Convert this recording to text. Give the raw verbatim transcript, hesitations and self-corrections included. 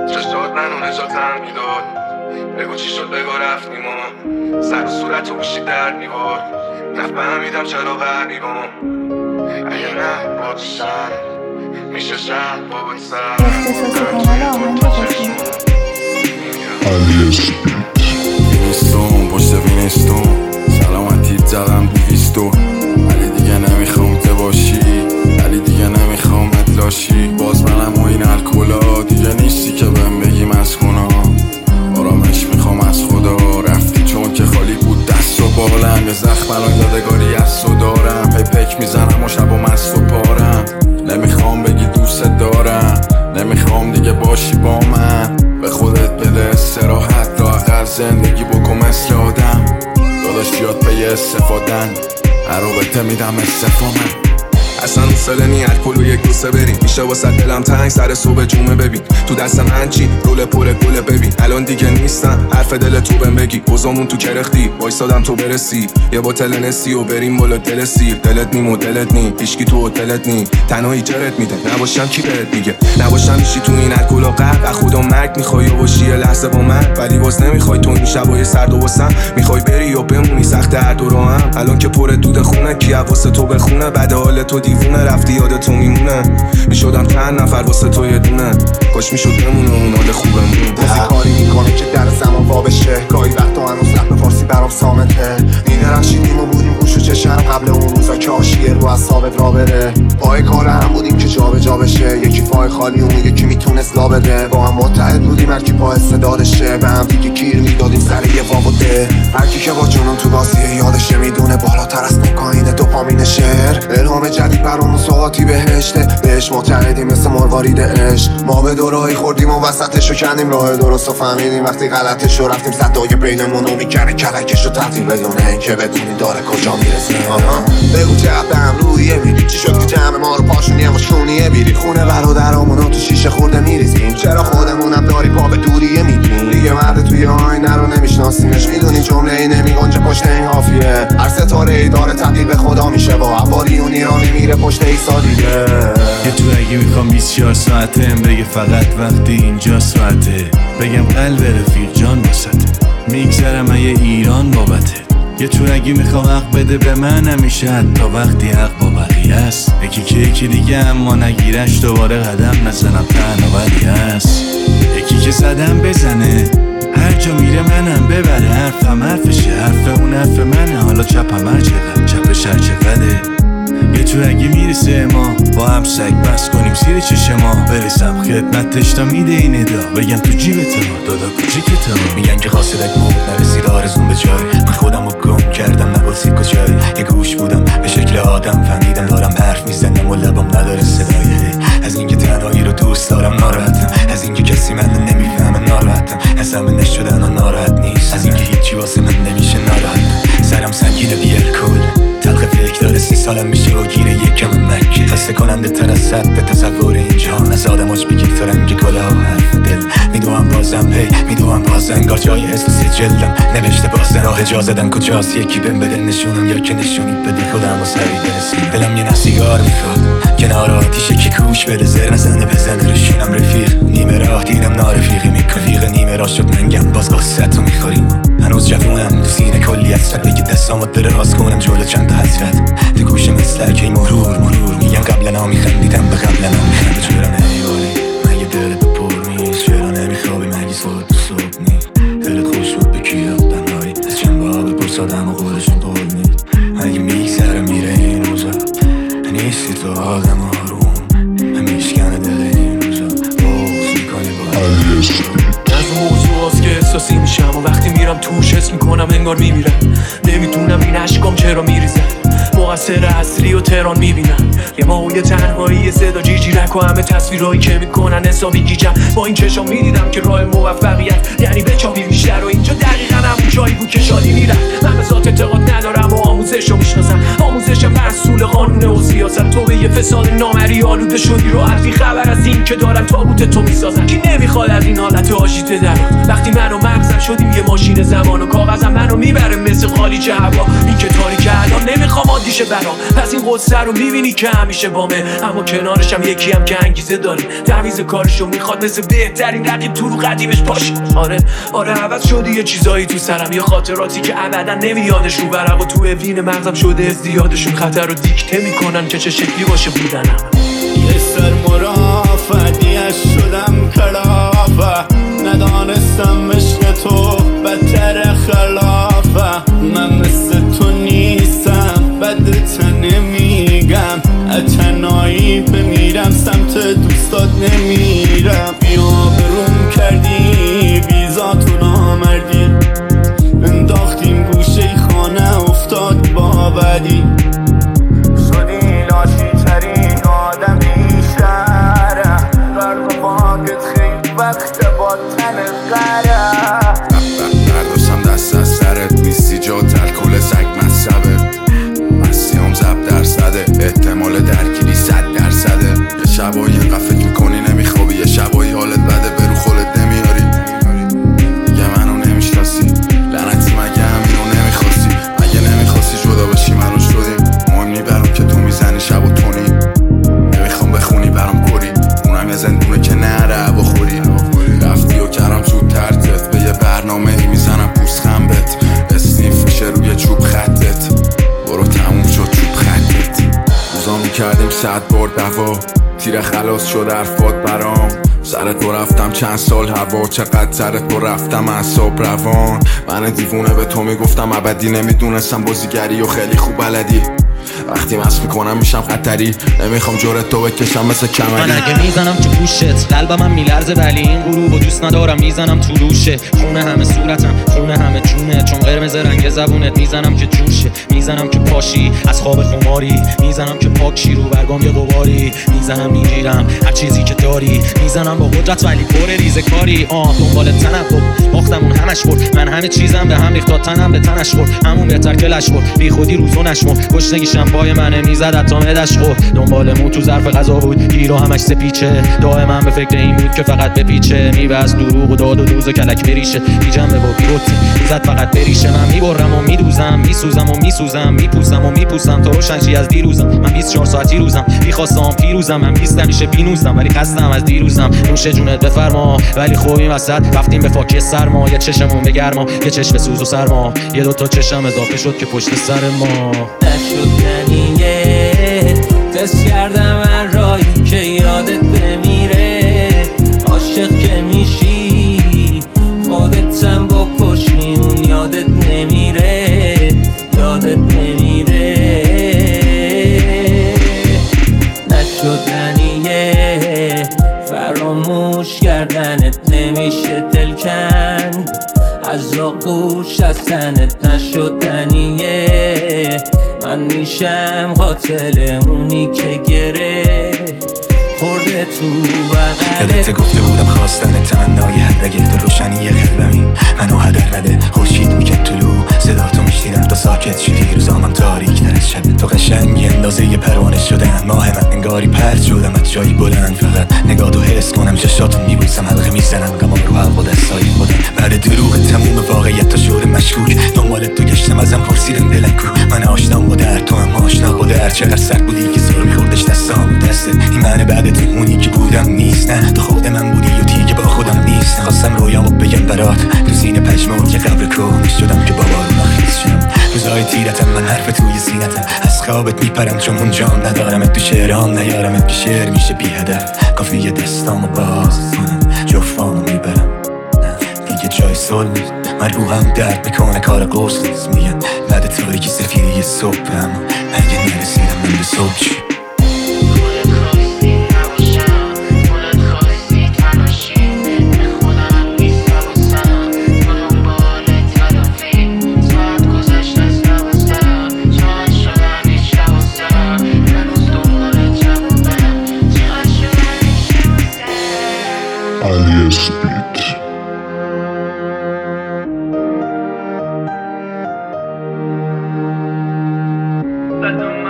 چشات منو نجاتم میداد. بگو چی شد بگو رفتیم و سر و صورت رو بشی در میبار. نفهمیدم چرا غریبم. اگه نه باشم میشه شهر بابت سر اختصاص کانال آهنگ کسی وینستون پشت وینستون سلامتی زدم دویستو. ولی دیگه نمیخوام ته باشی، ولی دیگه نمیخوام اتلاشی. باز منم و این الکولا دیگه نیستی که بهم بگی مسکونا. آرامش میخوام از خدا، رفتی چون که خالی بود دست و بالم. یه زخم الان یادگاری از تو دارم، هی پک میزنم و شب و مست و پارم. نمیخوام بگی دوست دارم، نمیخوام دیگه باشی با من. به خودت بده استراحت، لااقل زندگی بکن مثل آدم. داداش بیاد به استفادن، هر رابطه میدم استفامه. اصلا اصله نی الکل و یک دوسته بریم. میشه واسه دلم تنگ سر صبح جمعه ببین. تو دست من چی رول پر گله ببین. الان دیگه نیستم حرف دل تو بهم بگی. بزامون تو کرختی وایسادم تو برسی. یه بوتل نسی و بریم بالا دل سیر. دلت نیم و دلت نی هیچکی تو هتلت نی. تنهایی جرت میده نباشم کی بهت میگه. نباشم میشی تو این الکل و قهر. از خودم مرگ میخوای باشی یه لحظه با من، ولی باز نمیخوای. تو این شبای سرد و واسم میخوای بری و بمونی سخت هر دو راهم. الان که پر دود خونه کی واسه تو بخونه. بعد حال تو دیوونه رفتی یاد تو میمونه. میشدم چند نفر واسه تو یه دونه. کاش میشد بمونه اون حال خوبمون. بازی کاری میکنه که در زمان وا بشه. گاهی وقتا هنوز رپ فارسی برام صامته. میدرخشیدیم و بودیم گوش و چشم قبل اون روزا که عاشقی رو از ثابت را بره. پای کار هم بودیم که جا به جا بشه. یکی پای خالی اون یکی میتونست لا بده. با هم متحد بودیم هر کی پا استعدادشه. به هم دیگه گیر میدادیم سر یه وا و ده. هر کی که با جنون تو بازیه یادشه میدونه بالاتر از کوکائین دوپامین شعر. الهام جدید برامون سوغاتی بهشته. بهش معتقدیم مثل مروارید عشق. ما به دوراهی خوردیم و وسطشو کندیم. راه درستو فهمیدیم وقتی غلطشو رفتیم. صدای بینمون رو میکنه کلکشو تعطیل بدون اینکه بدونی داره کجا میرسیم. بگو چقدر به هم رویه میری. چی شد که جمع ما رو پاشونی و شونیه بیری. خونه برادرامونو تو شیشه خورده میریزیم. چرا خودمونم داری پا به دوریه میگیم. دیگه مرد توی آینه رو نمیشناسیمش. میدونی جمله ای نمیگنجه پشت این حافیه. هر ستاره ای داره تبدیل به خدا میشه. با عبالی اون ایرانی میره پشت ایسا دیگه. یه تو اگه میخوام بیست و چهار ساعته بگه فقط وقتی اینجا ساعته. بگم قلب رفیق جان واسطه. میگذرم اگه ایران بابته. یه تو اگه میخوام حق بده به من همیشه حتی وقتی حق با بقیه است. یکی که یکی دیگه اما نگیرش دوباره قدم نزنم تنها ولی هست. یکی که زدم بزنه هر جا میره منم ببره. حرفم حرفشه حرف اون حرف منه. حالا چپم هر چقدر چپش هر چقدره. یه تو اگه میرسه ما با هم سگ بس کنیم زیر چشم ما. برسم خدمتش تا میده این ادا. بگم تو جیبت ها دادا کوچیکت ها. میگن که قاصدت بود نرسید آرزون به جای. من خودم رو گم کردم نباسید کجای. یه گوش بودم به شکل آدم فهمیدم دارم حرف میزنم و لبم نداره صدای. از اینکه تنهایی رو دوست دارم ناراحتم. از اینکه کسی من نمیفهمه ناراحتم. از همه نشدن و ناراحت نیست. از اینکه هیچی واسه من نمیشه ناراحتم. سرم سنگینه بی الکل تلخ فکر داره. سی سالم میشه و گیره یکم مکه. خسته کننده تر از صد تصور اینجا. از آدماش بگیر تو رنگ گلا حرف دل. میدوام بازم هی میدوام باز انگار جای حس سجلم نوشته بازن. راه جا زدن کجاست یکی بهم بده نشونم یا که نشونید بده خودم و سری برسیم. دلم یه نسیگار میخواد کنار آتیش که کوش بده. زر نزنه بزنه روشونم رفیق. نیمه راه دیدم نارفیقی میکنفیق. نیمه راه شد منگم باز قصت رو میخوریم. هنوز جوونم تو سینه کلی حسرت. بگی دستامو دراز کنم جلو چند تا حسرت. تو گوش مثل که مرور مرور میگم قبلا میخندیدم به قبلا میخند. چرا نمیباری مگه دلت پر نیست. چرا نمیخوابی مگه صبح تو صبح نیست. دلت خوش بود به کی رفتن هایی. از چند بار بپرس آدم و خودشون قول نیست. مگه میگذره میره این روزا. نیستی تو آدم آروم همیشکنه دل این روزا. بغض میکنی با از موضوع هست که احساسی میشم و وقتی میرم توش حس میکنم انگار میمیرم. نمیدونم این عشقام چرا میریزن. مقصر اصلی و تهران میبینم. یه ماهوی تنهایی صدا جیجیرک و همه تصویرهایی که میکنن حسابی گیجم. با این چشام میدیدم که راه موفقیت یعنی بچابی بیشتر. و اینجا دقیقا همون جایی بود که شادی میرم. من به ذات اعتقاد ندارم و آموزش رو میشناسم. آموزش محصول قانون و سیاست. تو به یه فساد نامری آلوده شدی رو عرضی خبر از این که دارن تابوت تو میسازن. کی نمیخواد از این حالت آشیده در وقتی من و مغزم شدیم یه ماشین زمان و کاغذم منو میبره مثل خالیچه هوا. این که تاریکه الان نمیخوام عادیشه میشه برام. پس این قصه رو میبینی که همیشه بامه، اما کنارشم یکی هم که انگیزه داره، تعویض کارشو میخواد مثل بهترین رقیب تو رو قدیمش باشه. آره آره عوض شده یه چیزایی تو سرم، یه خاطراتی که ابدا نمیادش رو برم و تو اوین مغزم شده ازدیادشون خطر رو دیکته میکنن که چه شکلی باشه بودنم. یه سر مرافعیش شدم کلافه، ندانستم عشق تو بدتر خلافه. من مثل تو نیستم بدت نمیگم، تنهایی بمیرم سمت دوستات نمیرم. بیا بروم کردی ویزاتو نامردی، انداختیم گوشه خانه افتاد با بدی، شدی لاشی ترین آدم بیشتره، برد و باقت خیلی وقت با تن قره. برداشتم دست از سرت نیستی جا تلکل سگ مذهبه، مسیام زب درصده احتمال درگیری صد درصده. یه شبایی اینقدر فکر میکنی نمیخوابی، یه شبایی حالت بده برو خودت نمیاری، دیگه منو نمیشناسی لعنتی مگه همینو نمیخواستی؟ مگه نمیخواستی جدا بشی منو شدیم، مهم نی برام که تو میزنی شب و تونی، نمیخوام بخونی برام کری، اونم یه زندونه که نره بخوری. رفتی و کردم زود ترتت، به یه برنامه ای میزنم پوست خمبت، اسنیف میشه روی چوب خطت، برو تموم شد چوب خطت. روزا میکردیم صد بار دوا، تیر خلاص شد حرفات برام، سرت رو رفتم چند سال هوا، چقدر سرت رو رفتم اعصاب روان. من دیوونه به تو میگفتم ابدی، نمیدونستم بازیگری و خیلی خوب بلدی، وقتی مست میکنم میشم خطری، نمیخوام جورت تو بکشم مثل کمری. من اگه میزنم تو گوشت قلبم هم میلرزه، ولی این غروب و دوست ندارم میزنم تو روشه. خونه همه صورتم خونه همه جونه، چون قرمز رنگ زبونت میزنم که جوشه، میزنم که پاشی از خواب خماری، میزنم که پاکشی رو برگام یه غباری، میزنم میگیرم هر چیزی که داری، میزنم با قدرت ولی پر ریزه کاری. آه دنبال تنبه باختمون همش برد، من همه چیزم به هم ریخت تا تنم به تنش خورد، همون بهتر که لش برد بی خودی روزو نشمرد، گشنگیشم پای منه میزد حتی مدش خورد، دنبال مو تو ظرف غذا بود گیرو همش سپیچه، دائما به فکر این بود که فقط بپیچه، میبست دروغ و داد و دوز و کلک بریشه، بی جنبه و بی روتی میزد فقط بریشه. من میبرم و میدوزم میسوزم و میسوزم میپوسم و میپوسم تو روشنشی از دیروزم، من بیست و چهار ساعتی روزم میخواستم پیروزم، من بیست همیشه بینوزم ولی خستم از دیروزم. نوش جونت بفرما ولی خوبیم وسط رفتیم به فاکه سرما، یه چشمون به گرما یه چشم سوز و سرما، یه دوتا چشم اضافه شد که پشت سر ما نشدنیه. تست کردم من رایی که یادت بمیره، عاشق که میشی خودتم بکشی اون یادت نمیره، یادت نمیره. نشدنیه فراموش کردنت نمیشه دلکن، از آغوش از تنت نشدنیه. من میشم قاتل اونی که گره خورده تو بغلت. یادت گفته بودم خواستن تمنای هر رگه تو روشنی قلبمی، منو هدر نده خورشید میکرد طلوع، صدا تو میشنیدم تا ساکت شدی، روزامم تاریک تر از شب، تو قشنگی اندازه یه پروانه شدن، ماه من انگاری پرد شدم از جایی بلند، فقط نگاه تو حس کنم چشاتو میبوسم، حلقه میزنم غمام رو حلق و دستای خودم، بعد دروغ تموم واقعیت تا شور مشکوک، دنبال تو گشتم ازم پرسیدم دلم کو، من آشنام با درد تو هم آشنا با درد، چقدر سرد بودی که زور میخوردش دستام دستت، این من بعد تو اونی که بودم نیست، نه تو خود من بودی و دیگه با خودم نیست، خواستم رویامو بگم برات تو سینه پشمون که قبر کن شدم که بابارو نخیز شدم، روزای تیرتم من حرف توی زینتم، از خوابت میپرم چون اونجام ندارمت تو شعرام نیارمت که شعر میشه بی هدف، کافیه دستامو باز کنم جفامو میبرم دیگه جای صلح نیست، من روحم درد میکنه کار قرص نیست، میگن بعد تاریکی سفیری صبحم اگه نرسیدم من به صبح چی؟ Alias Beat.